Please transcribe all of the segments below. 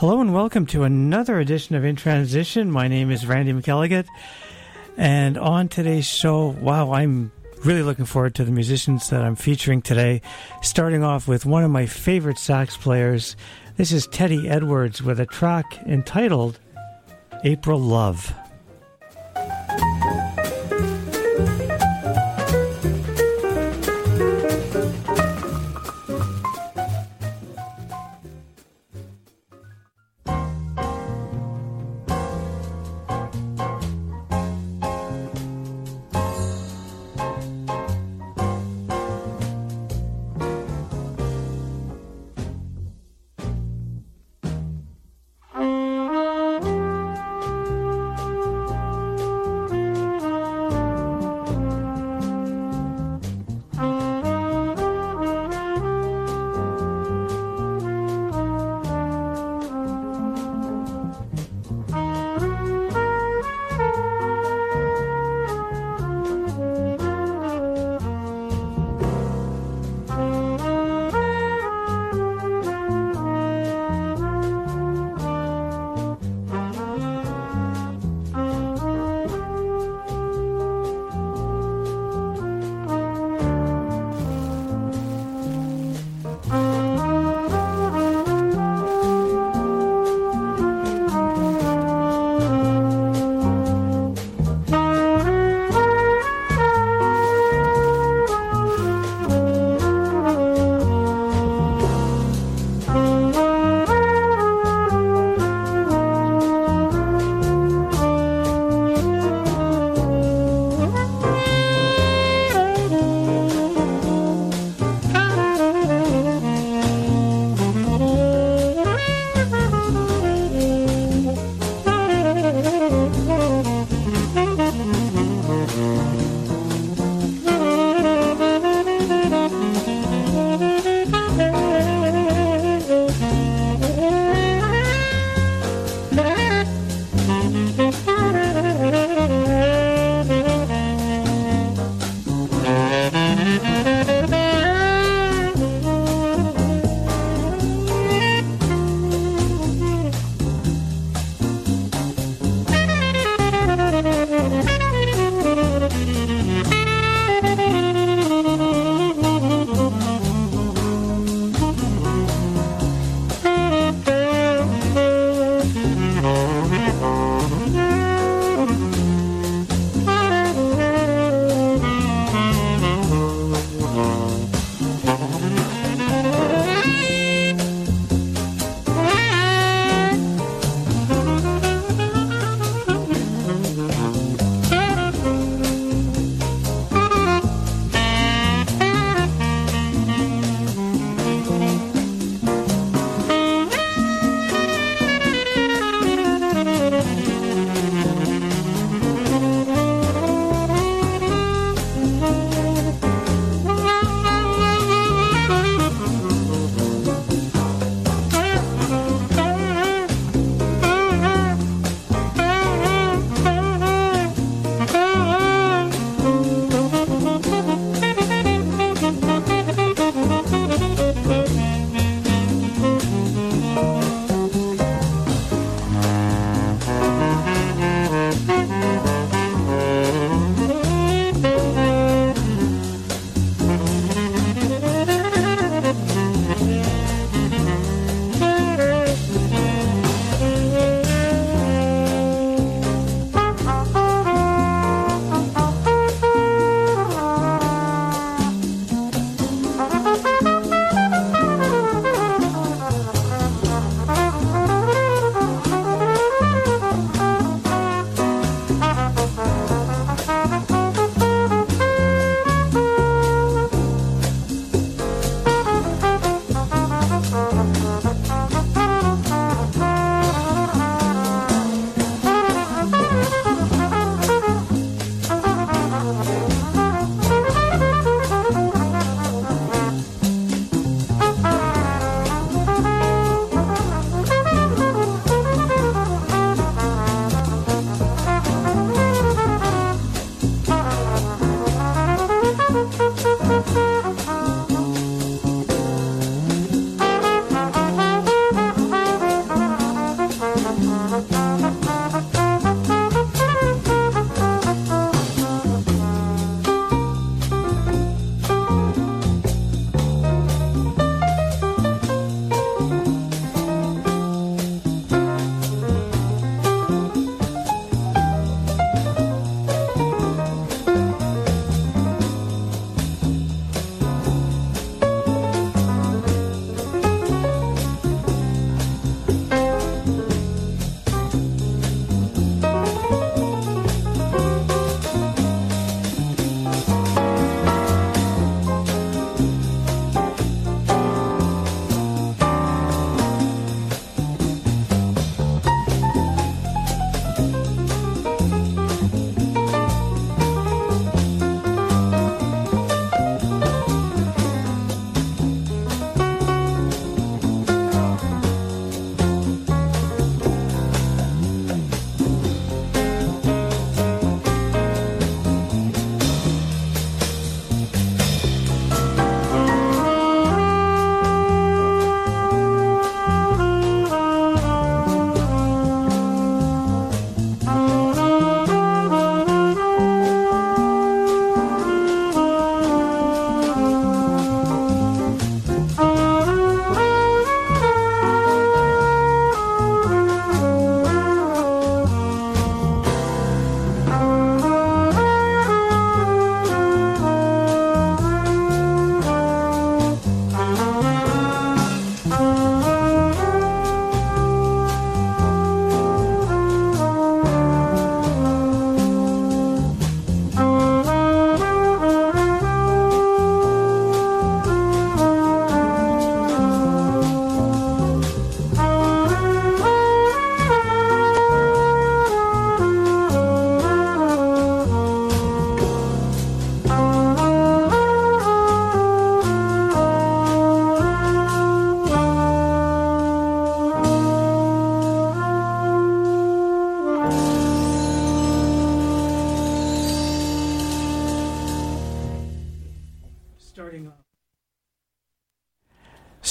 Hello and welcome to another edition of In Transition. My name is Randy McElligott, and on today's show, wow, I'm really looking forward to the musicians that I'm featuring today, starting off with one of my favorite sax players. This is Teddy Edwards with a track entitled April Love.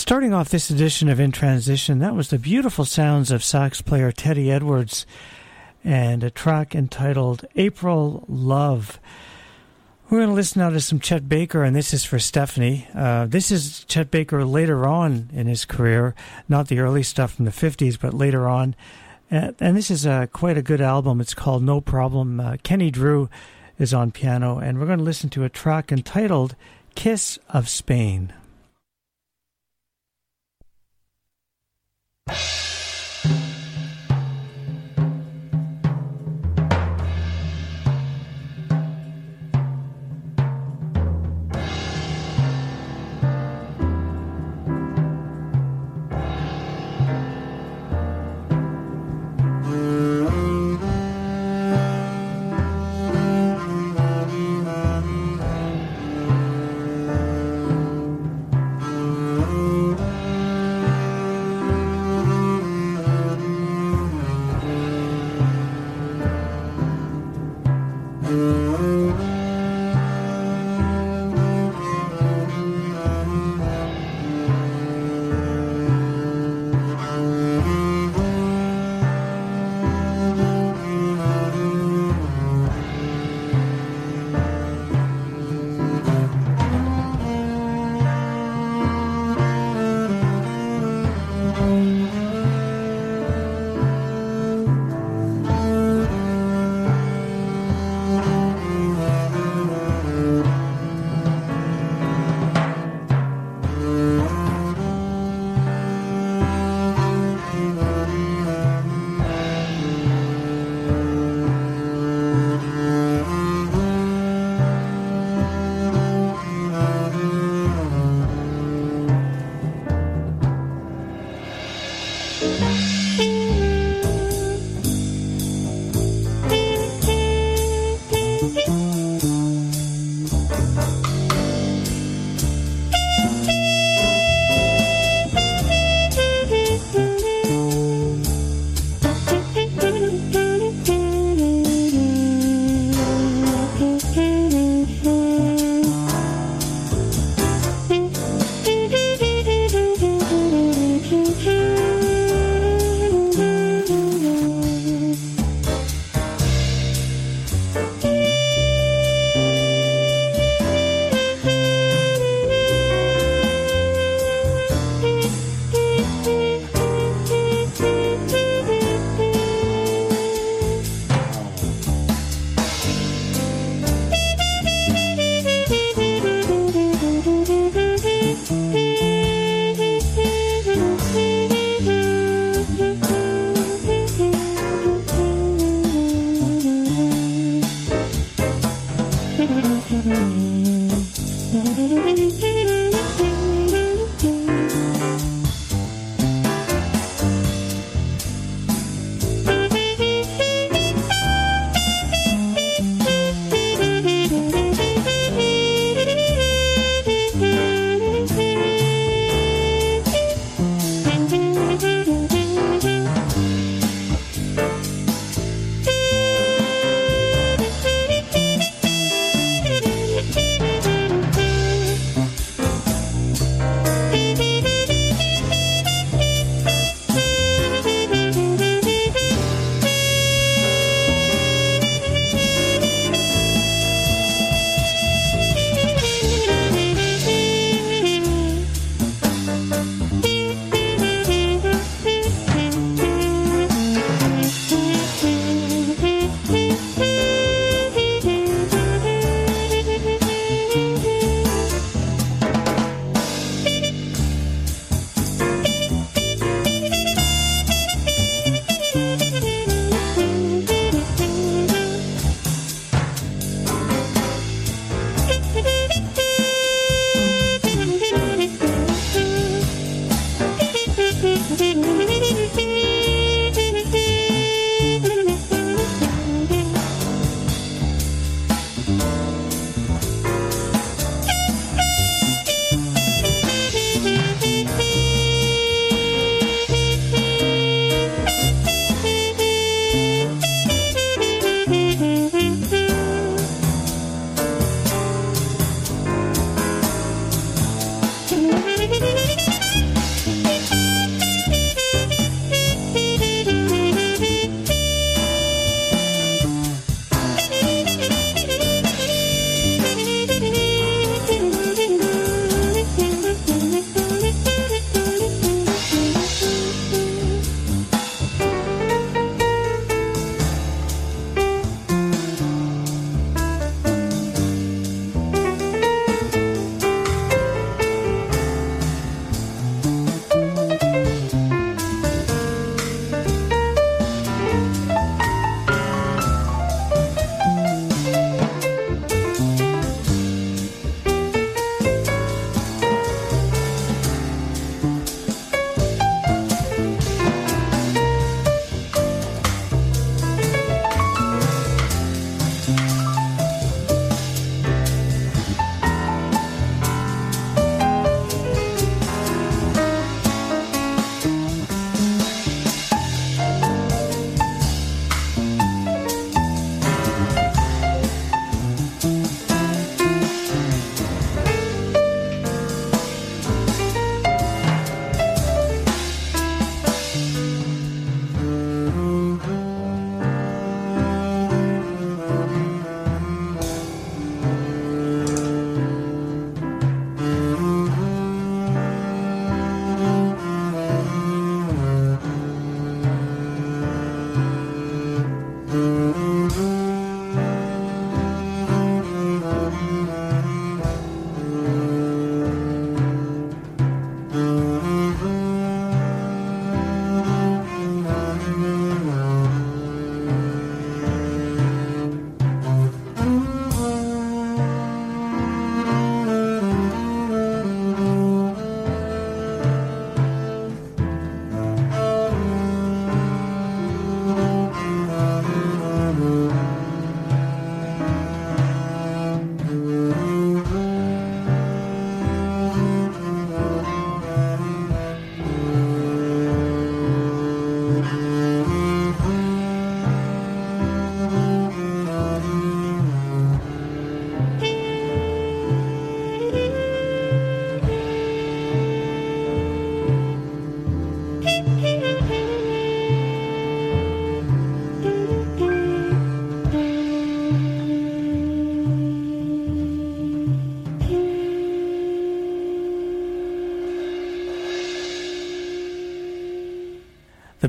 Starting off this edition of In Transition, that was the beautiful sounds of sax player Teddy Edwards and a track entitled April Love. We're going to listen now to some Chet Baker, and this is for Stephanie. This is Chet Baker later on in his career, not the early stuff from the 50s, but later on. And this is quite a good album. It's called No Problem. Kenny Drew is on piano, and we're going to listen to a track entitled Kiss of Spain.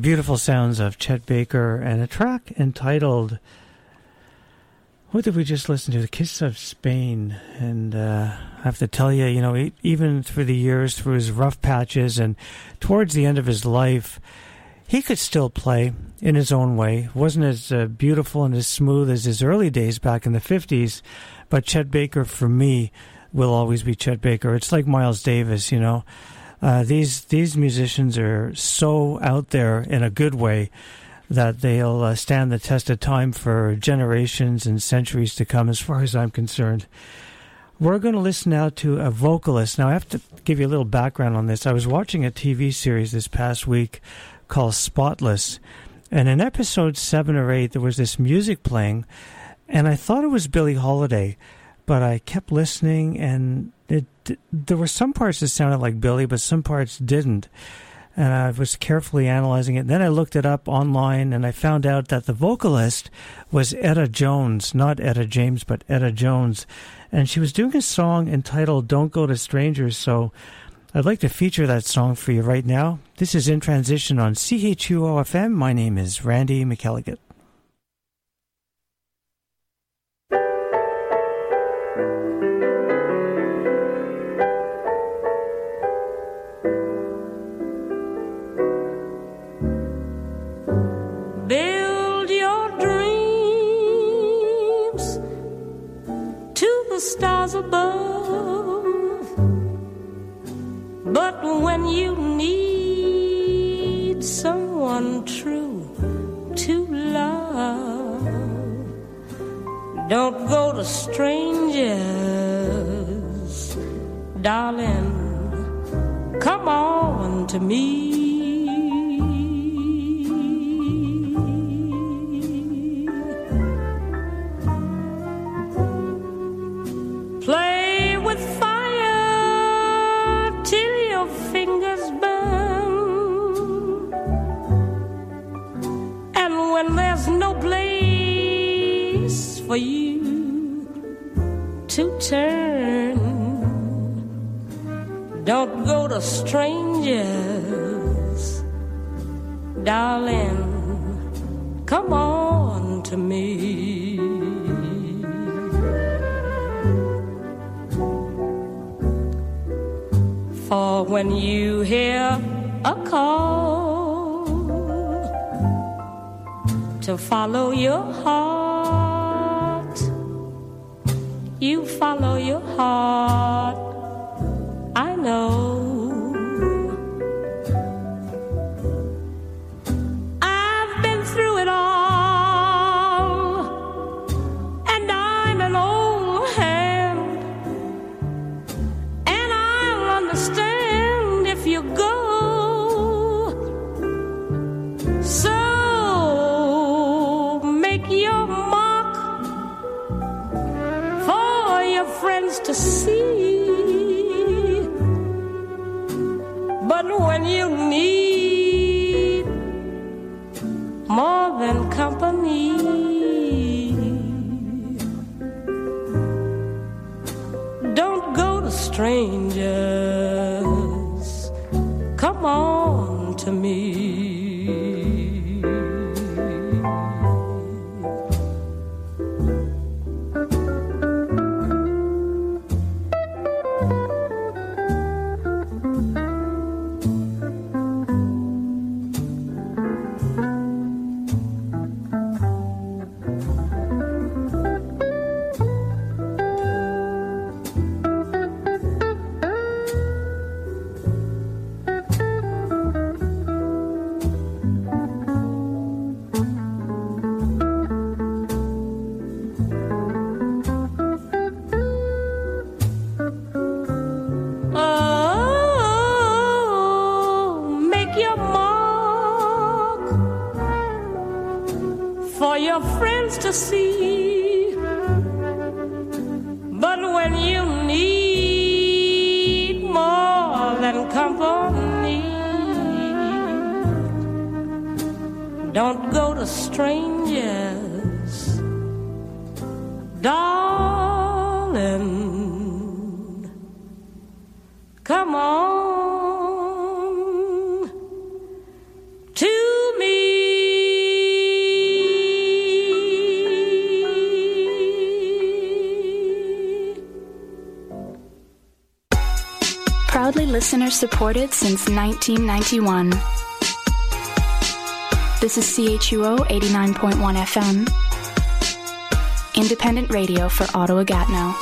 beautiful sounds of Chet Baker and a track entitled, what did we just listen to? The Kiss of Spain. And I have to tell you, even through the years, through his rough patches and towards the end of his life, he could still play in his own way. It wasn't as beautiful and as smooth as his early days back in the 50s, but Chet Baker, for me, will always be Chet Baker. It's like Miles Davis, These musicians are so out there in a good way that they'll stand the test of time for generations and centuries to come, as far as I'm concerned. We're going to listen now to a vocalist. Now, I have to give you a little background on this. I was watching a TV series this past week called Spotless, and in episode 7 or 8, there was this music playing, and I thought it was Billie Holiday, but I kept listening, and there were some parts that sounded like Billie, but some parts didn't. And I was carefully analyzing it. Then I looked it up online, and I found out that the vocalist was Etta Jones, not Etta James, but Etta Jones. And she was doing a song entitled Don't Go to Strangers, so I'd like to feature that song for you right now. This is In Transition on CHUO-FM. My name is Randy McElligott. Build your dreams to the stars above, but when you need someone true to love, don't go to strangers, darling, come on to me. Play with fire till your fingers burn, and when there's no place for you to turn, don't go to strangers, darling, come on to me. For when you hear a call to follow your heart, you follow your heart, I know. I've been through it all, and I'm an old hand, and I'll understand if you go. So make your mark for your friends to see. But when you need more than company, don't go to strangers, come on to me. To see, but when you need more than company, don't go to strangers, darling, come on to me. Proudly listener supported since 1991. This is CHUO 89.1 FM, independent radio for Ottawa-Gatineau.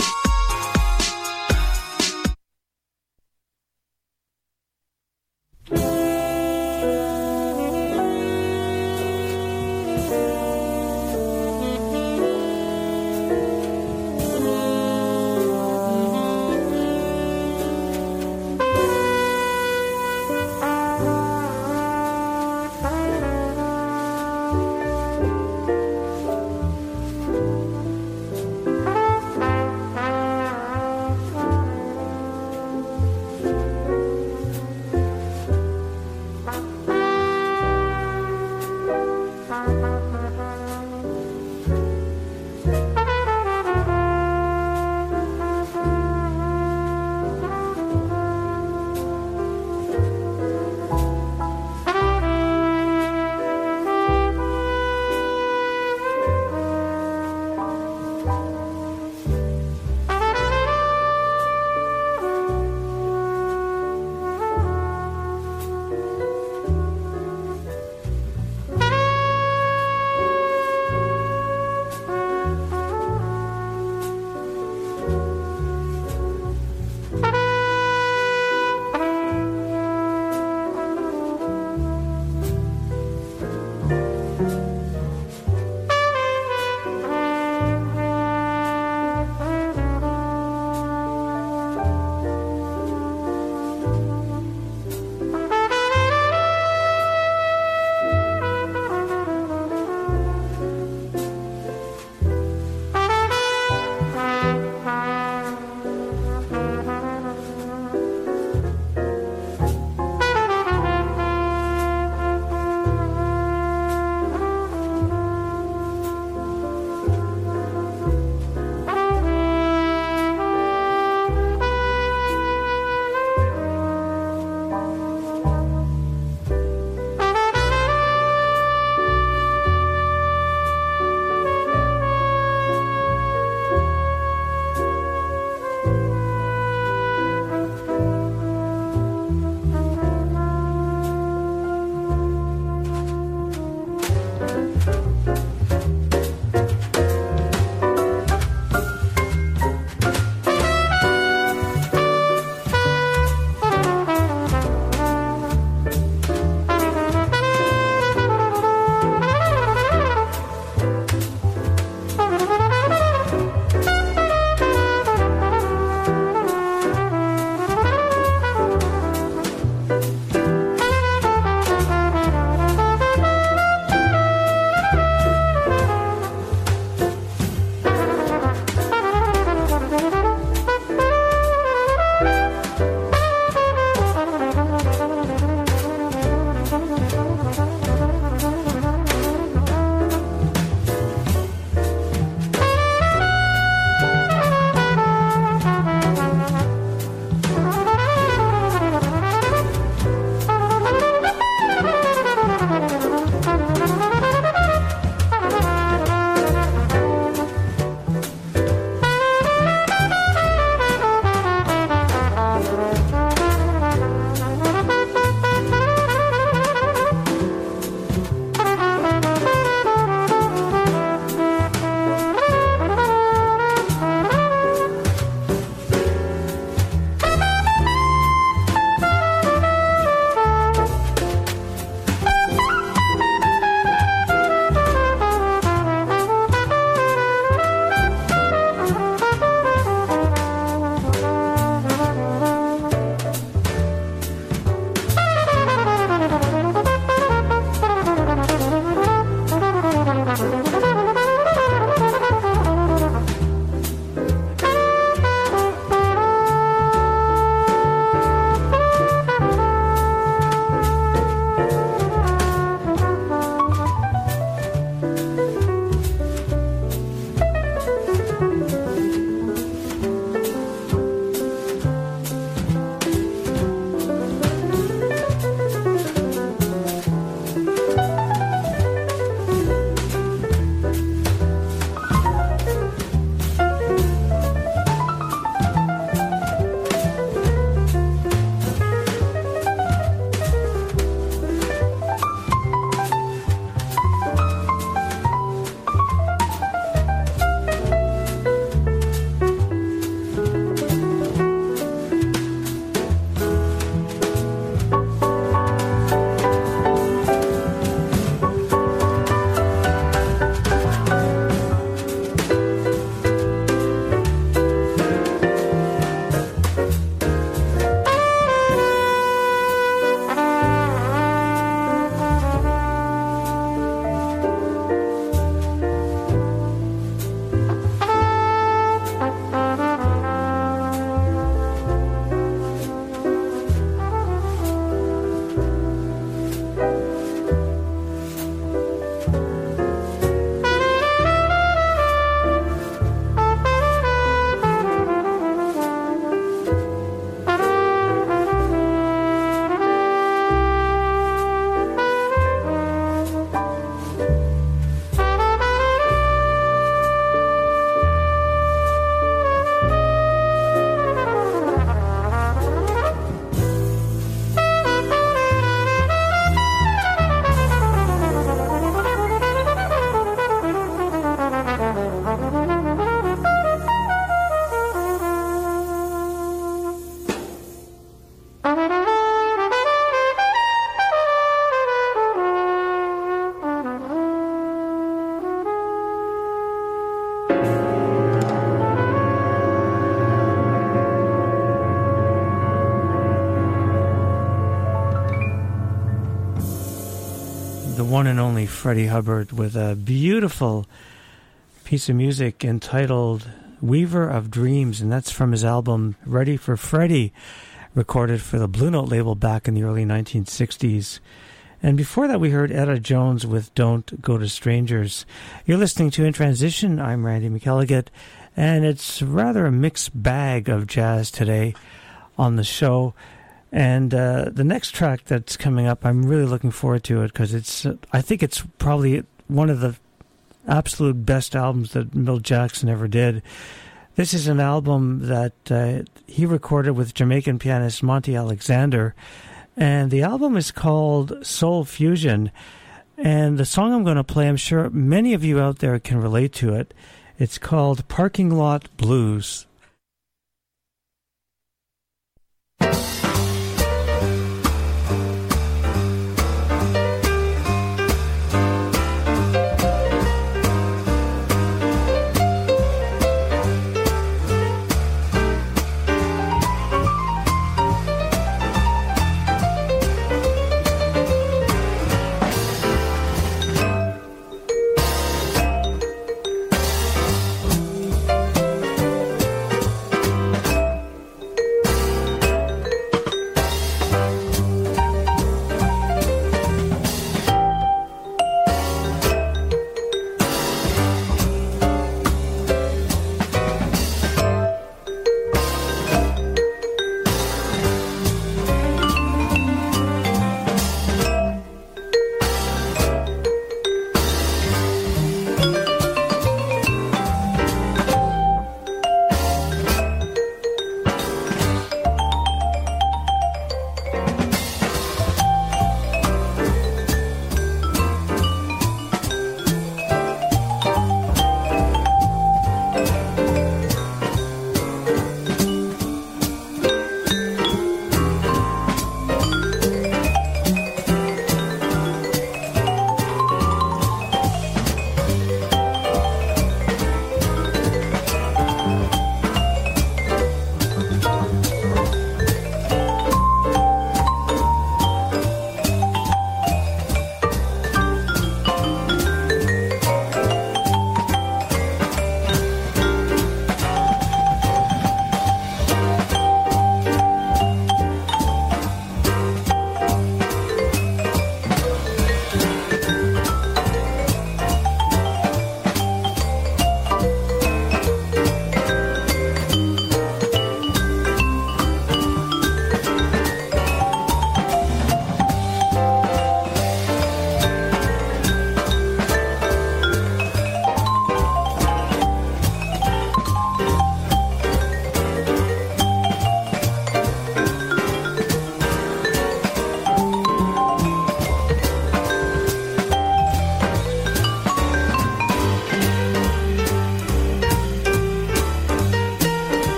one and only Freddie Hubbard with a beautiful piece of music entitled Weaver of Dreams, and that's from his album Ready for Freddie, recorded for the Blue Note label back in the early 1960s. And before that, we heard Etta Jones with Don't Go to Strangers. You're listening to In Transition. I'm Randy McElligott, and it's rather a mixed bag of jazz today on the show. And the next track that's coming up, I'm really looking forward to it because I think it's probably one of the absolute best albums that Milt Jackson ever did. This is an album that he recorded with Jamaican pianist Monty Alexander, and the album is called Soul Fusion. And the song I'm going to play, I'm sure many of you out there can relate to it. It's called Parking Lot Blues.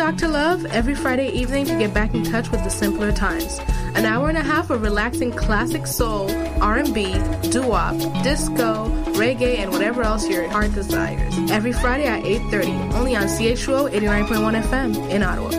Rock to Love every Friday evening to get back in touch with the simpler times. An hour and a half of relaxing classic soul, R&B, doo-wop, disco, reggae, and whatever else your heart desires. Every Friday at 8:30, only on CHUO 89.1 FM in Ottawa.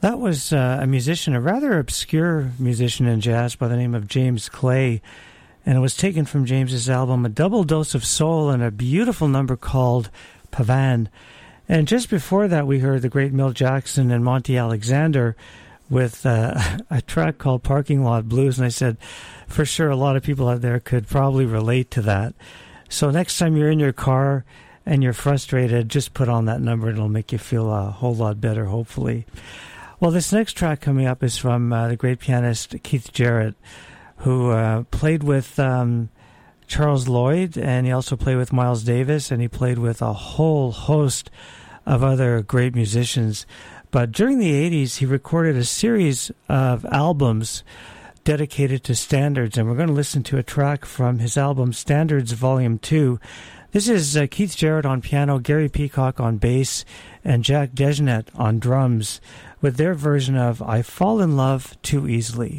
That was a musician, a rather obscure musician in jazz by the name of James Clay, and it was taken from James's album A Double Dose of Soul and a beautiful number called Pavan. And just before that, we heard the great Milt Jackson and Monty Alexander with a track called Parking Lot Blues, and I said, for sure, a lot of people out there could probably relate to that. So next time you're in your car and you're frustrated, just put on that number and it'll make you feel a whole lot better, hopefully. Well, this next track coming up is from the great pianist Keith Jarrett, who played with Charles Lloyd, and he also played with Miles Davis, and he played with a whole host of other great musicians. But during the 80s, he recorded a series of albums dedicated to standards, and we're going to listen to a track from his album Standards Volume 2. This is Keith Jarrett on piano, Gary Peacock on bass, and Jack DeJohnette on drums, with their version of I Fall in Love Too Easily.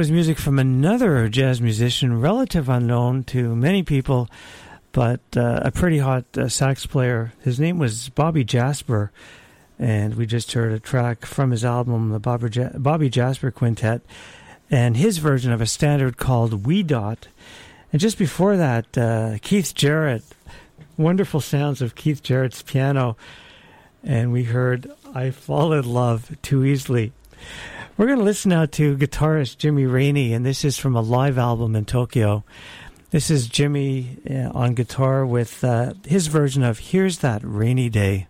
was music from another jazz musician, relative unknown to many people, but a pretty hot sax player. His name was Bobby Jasper, and we just heard a track from his album, the Bobby Jasper Quintet, and his version of a standard called Wee Dot. And just before that, Keith Jarrett, wonderful sounds of Keith Jarrett's piano, and we heard I Fall in Love Too Easily. We're going to listen now to guitarist Jimmy Rainey, and this is from a live album in Tokyo. This is Jimmy on guitar with his version of Here's That Rainy Day.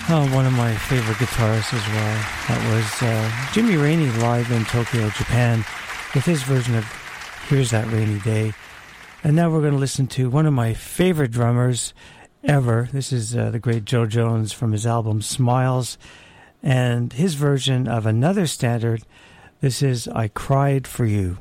One of my favorite guitarists as well. That was Jimmy Rainey live in Tokyo, Japan, with his version of Here's That Rainy Day. And now we're going to listen to one of my favorite drummers ever. This is the great Joe Jones from his album Smiles, and his version of another standard. This is I Cried for You.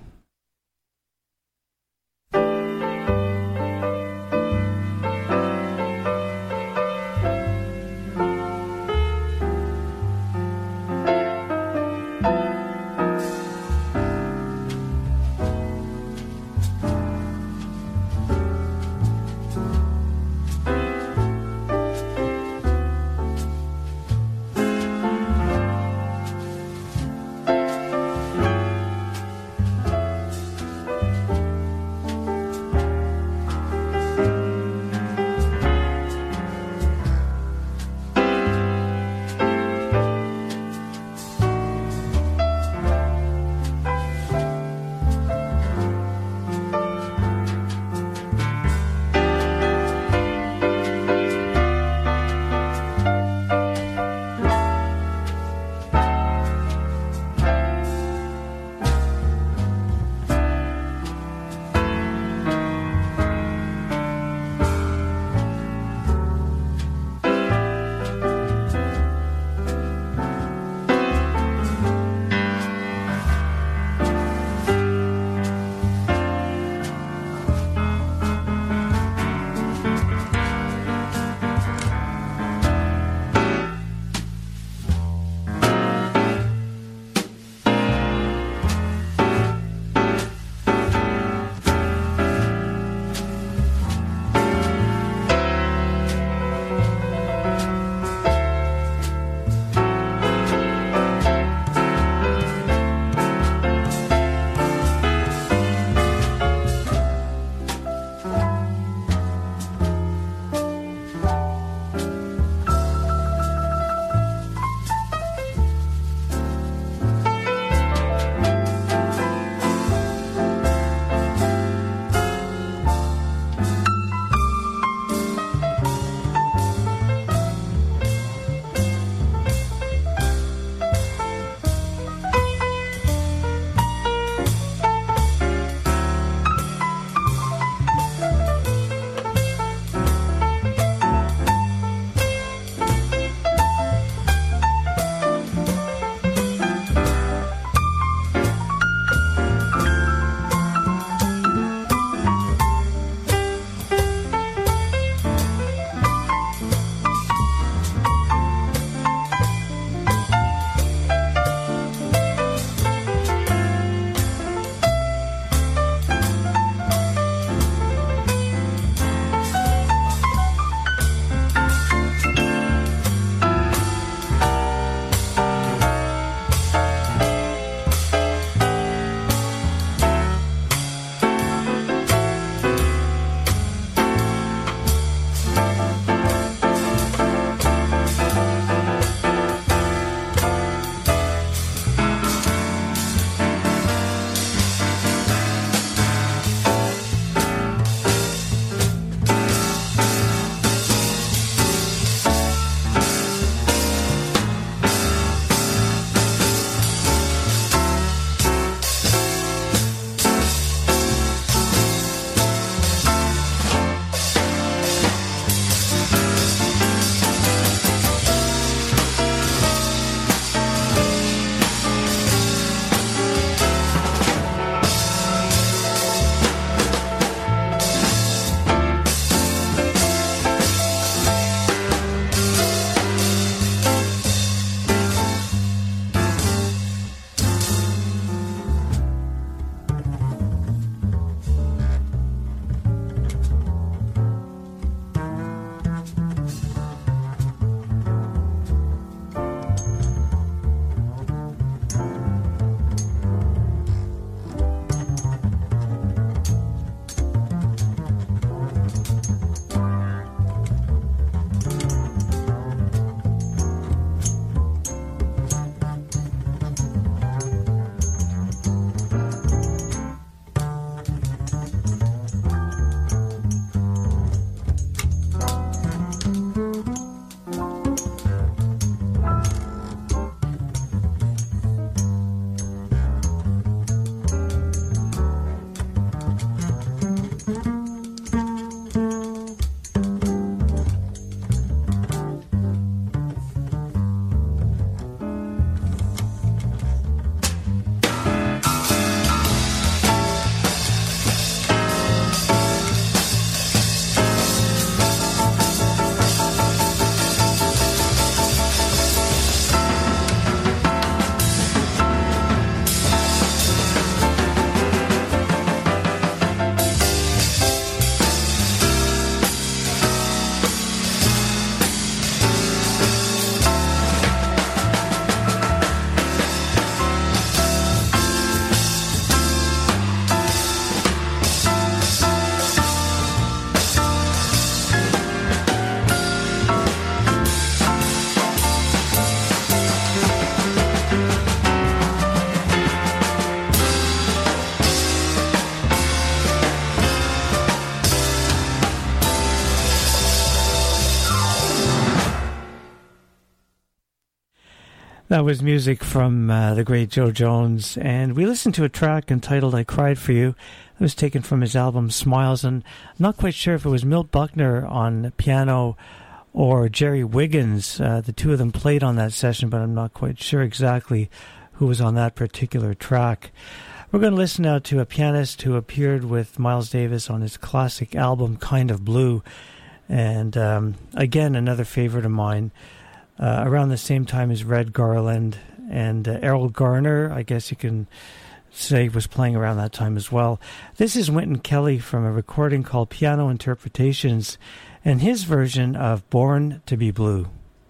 That was music from the great Joe Jones, and we listened to a track entitled I Cried For You. It was taken from his album Smiles, and I'm not quite sure if it was Milt Buckner on piano or Jerry Wiggins. The two of them played on that session, but I'm not quite sure exactly who was on that particular track. We're going to listen now to a pianist who appeared with Miles Davis on his classic album Kind of Blue, and again, another favorite of mine. Around the same time as Red Garland and Errol Garner, I guess you can say, was playing around that time as well. This is Wynton Kelly from a recording called Piano Interpretations and his version of Born to be Blue.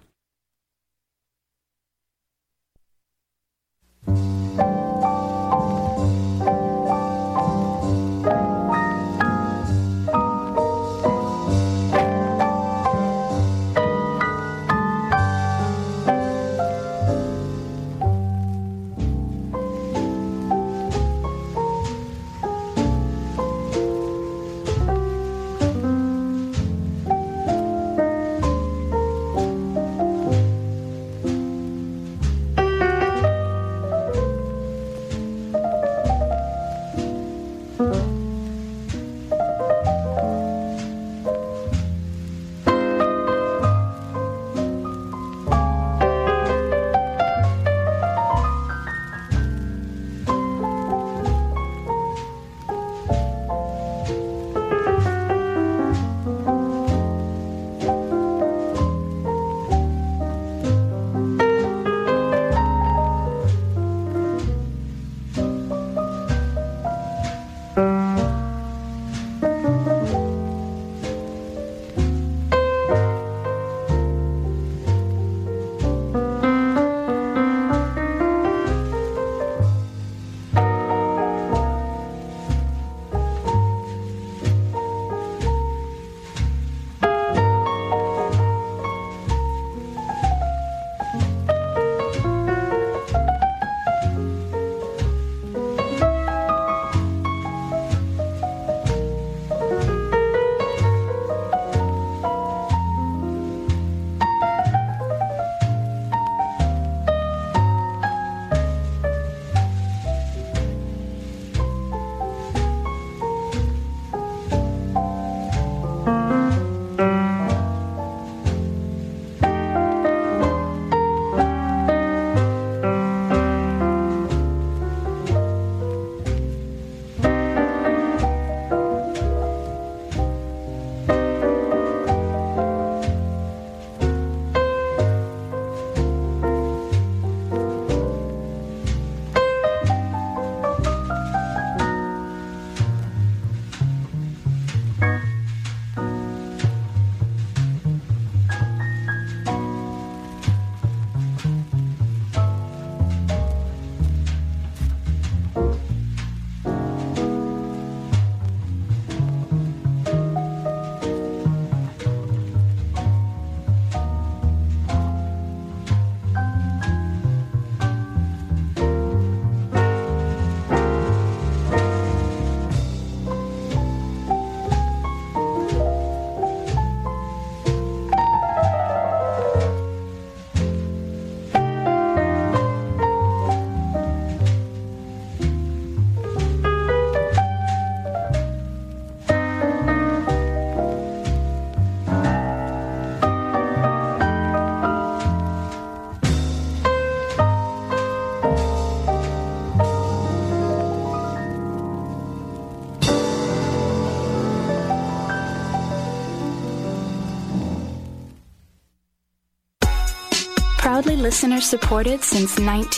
Proudly listener supported since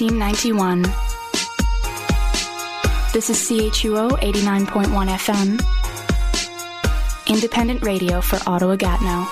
1991. This is CHUO 89.1 FM, independent radio for Ottawa-Gatineau.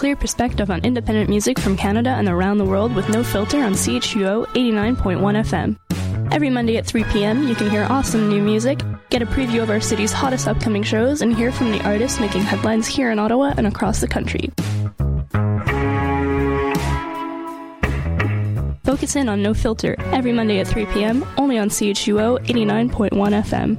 clear perspective on independent music from Canada and around the world with no filter on CHUO 89.1 FM. Every Monday at 3 p.m., you can hear awesome new music, get a preview of our city's hottest upcoming shows, and hear from the artists making headlines here in Ottawa and across the country. Focus in on No Filter every Monday at 3 p.m., only on CHUO 89.1 FM.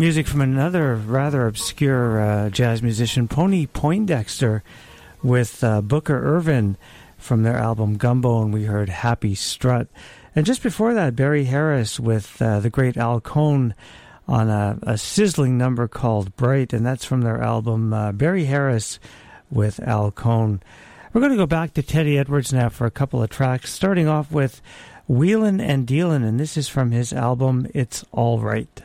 music from another rather obscure jazz musician, Pony Poindexter, with Booker Ervin from their album Gumbo, and we heard Happy Strut. And just before that, Barry Harris with the great Al Cohn on a sizzling number called Bright, and that's from their album Barry Harris with Al Cohn. We're going to go back to Teddy Edwards now for a couple of tracks, starting off with Wheelin' and Dealin', and this is from his album It's All Right.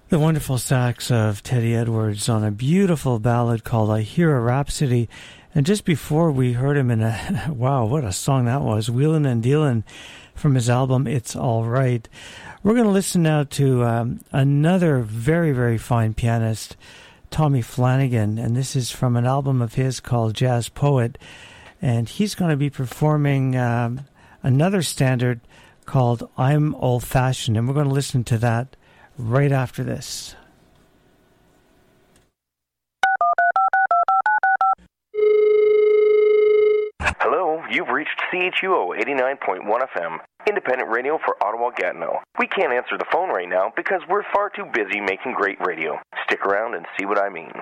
The wonderful sax of Teddy Edwards on a beautiful ballad called I Hear a Rhapsody. And just before we heard him in a, wow, what a song that was, Wheelin' and Dealin' from his album It's All Right. We're going to listen now to another very, very fine pianist, Tommy Flanagan. And this is from an album of his called Jazz Poet. And he's going to be performing another standard called I'm Old Fashioned. And we're going to listen to that right after this. Hello, you've reached CHUO 89.1 FM, independent radio for Ottawa-Gatineau. We can't answer the phone right now because we're far too busy making great radio. Stick around and see what I mean.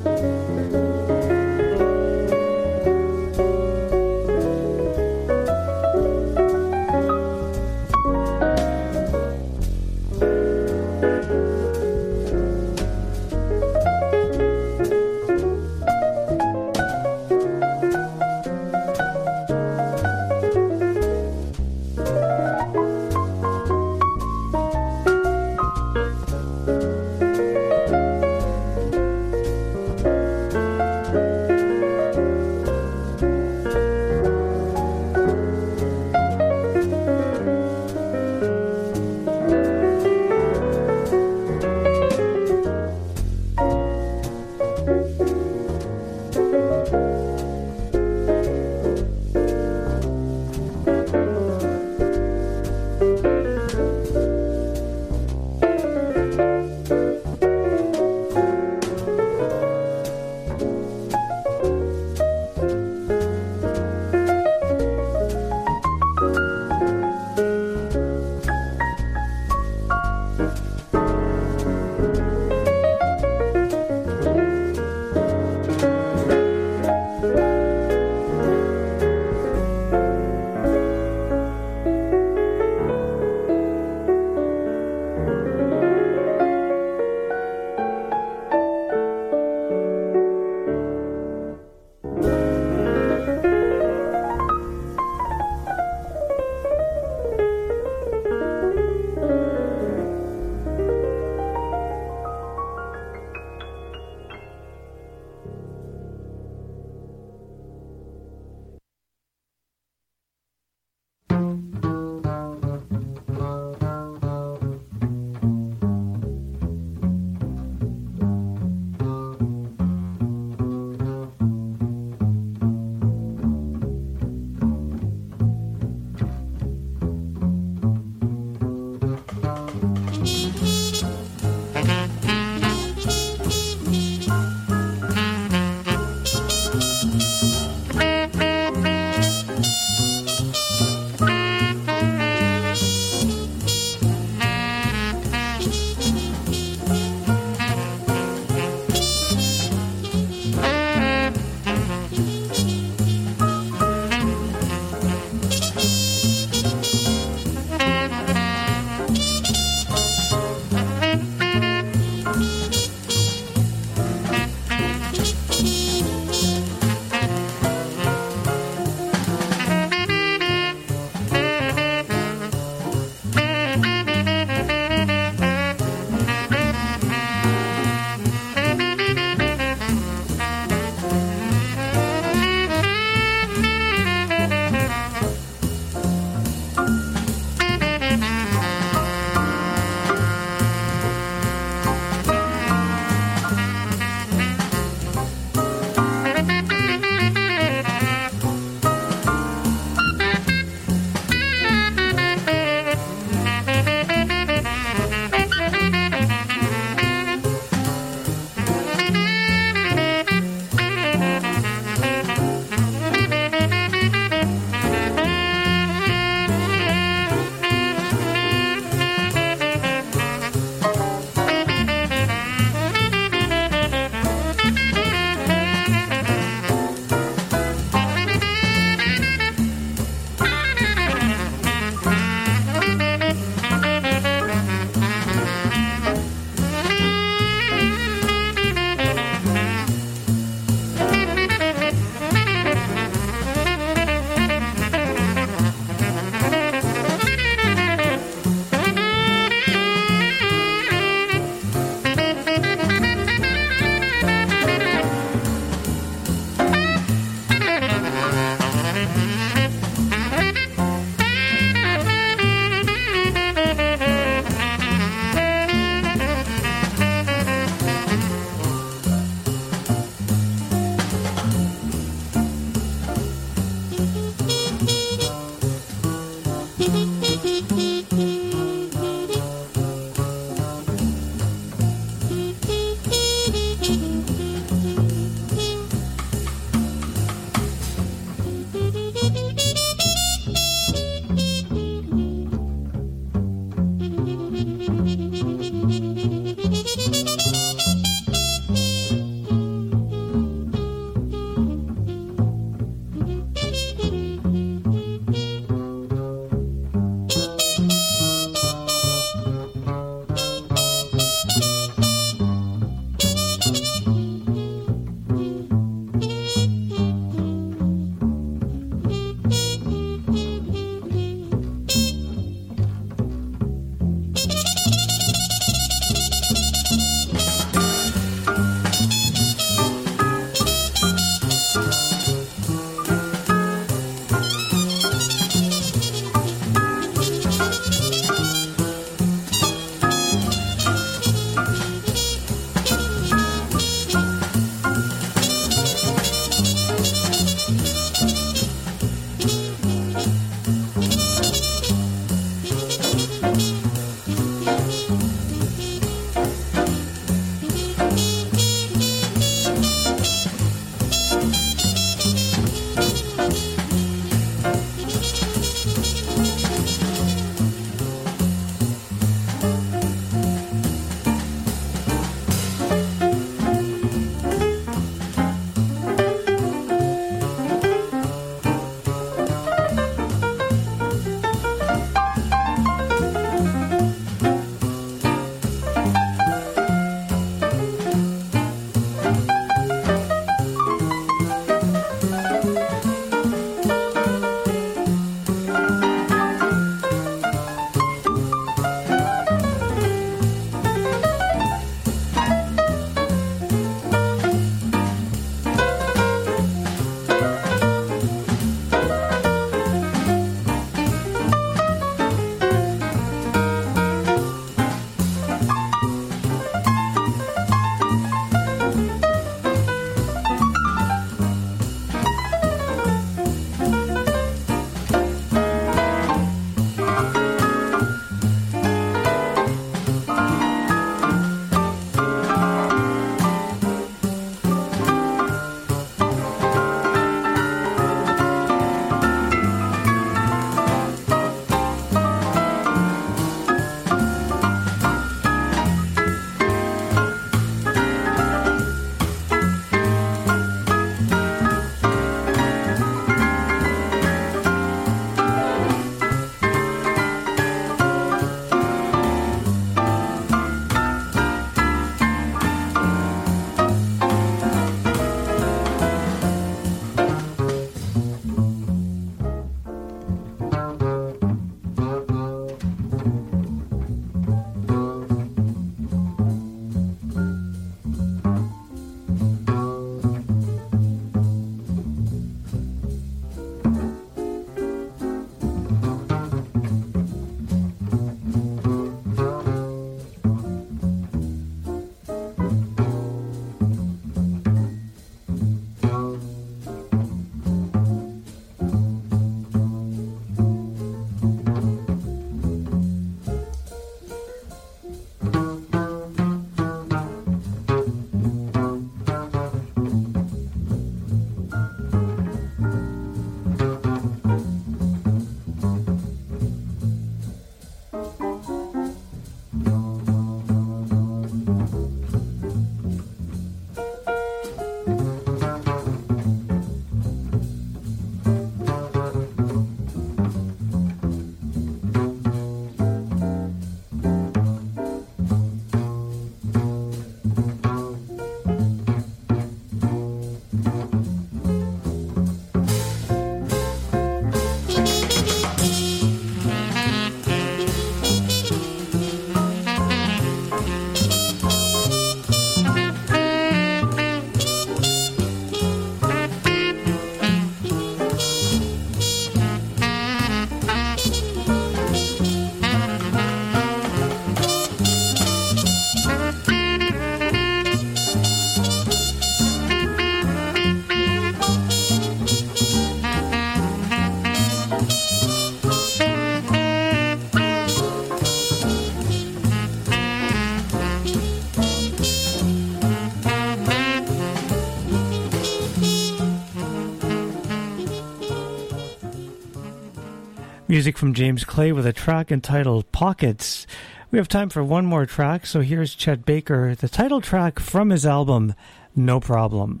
Music from James Clay with a track entitled Pockets. We have time for one more track, so here's Chet Baker, the title track from his album, No Problem.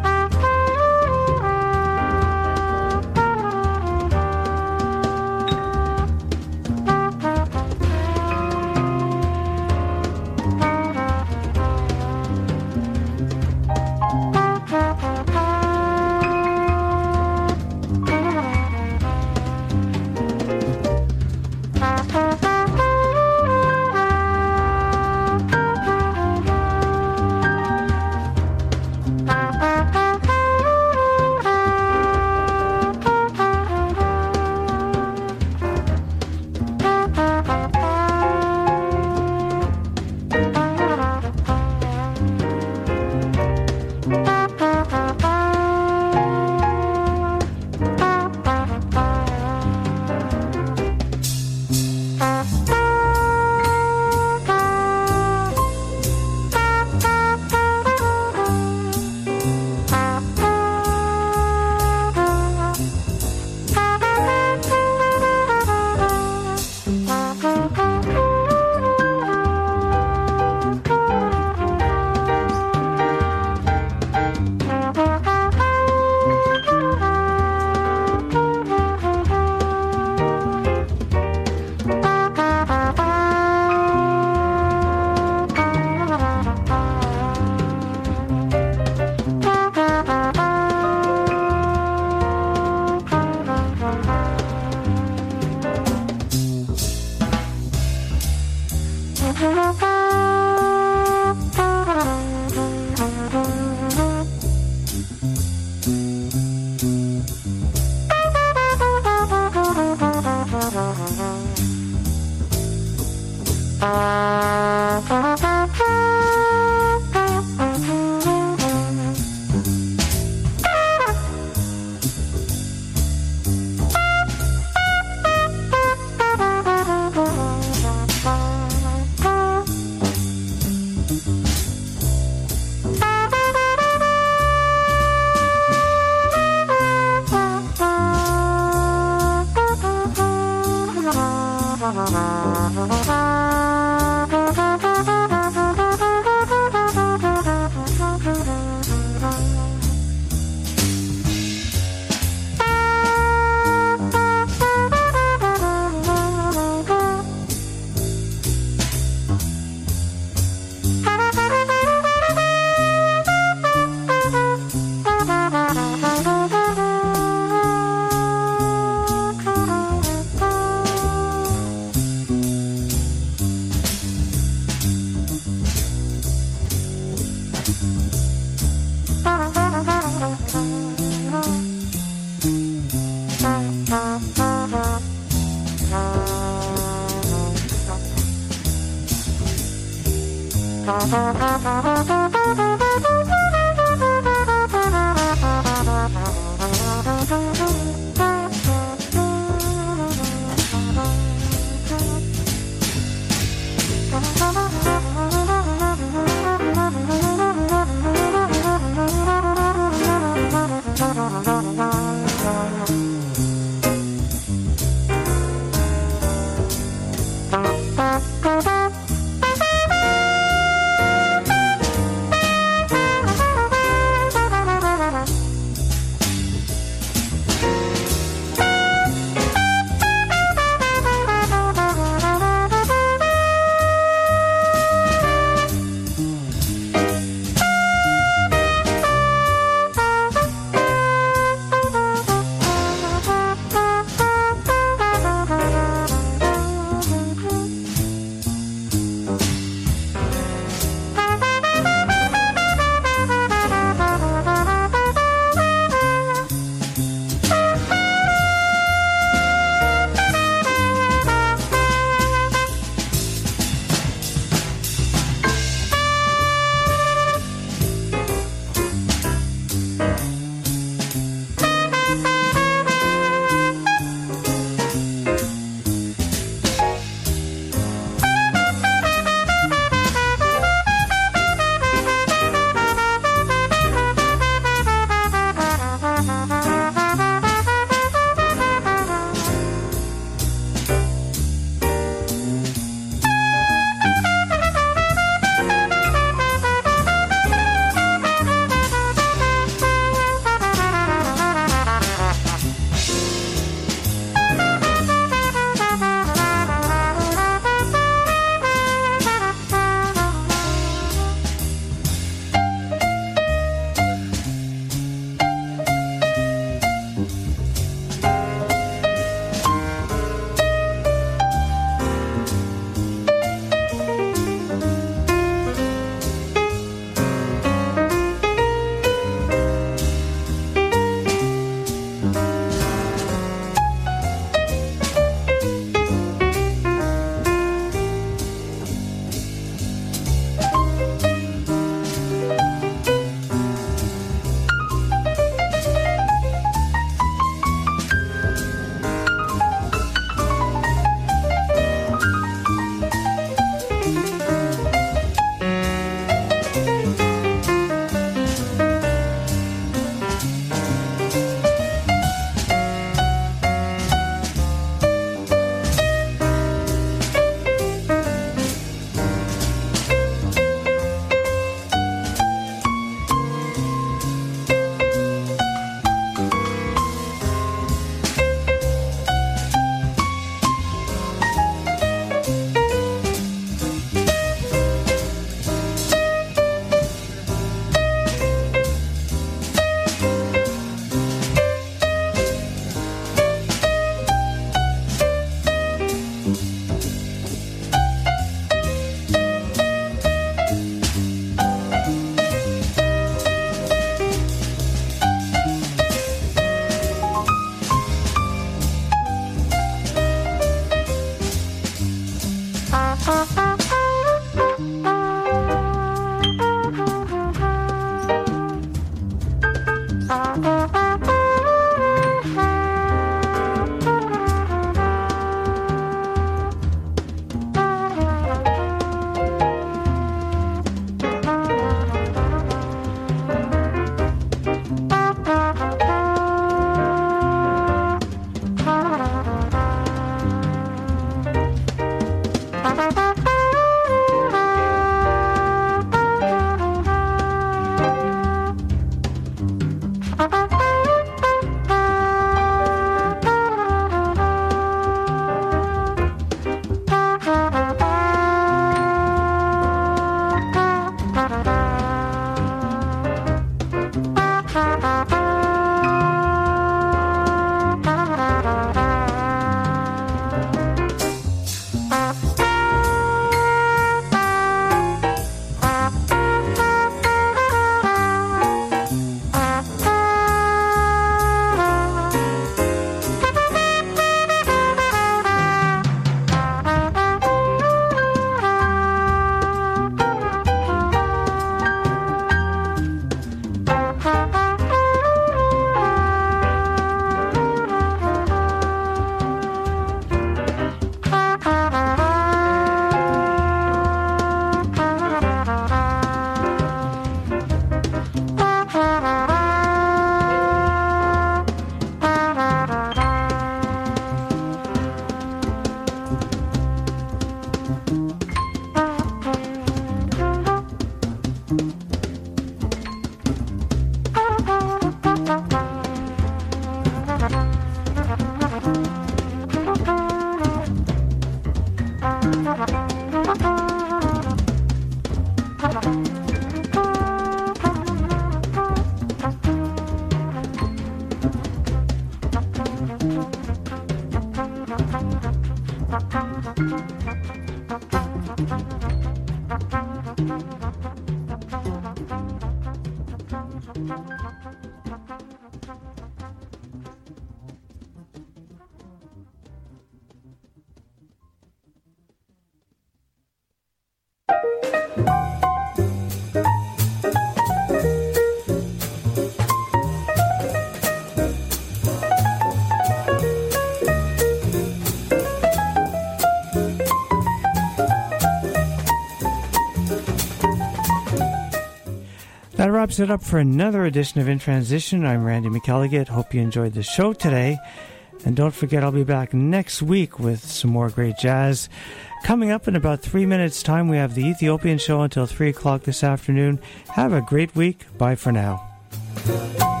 wraps it up for another edition of In Transition. I'm Randy McElligott. Hope you enjoyed the show today. And don't forget, I'll be back next week with some more great jazz. Coming up in about 3 minutes' time, we have the Ethiopian Show until 3 o'clock this afternoon. Have a great week. Bye for now.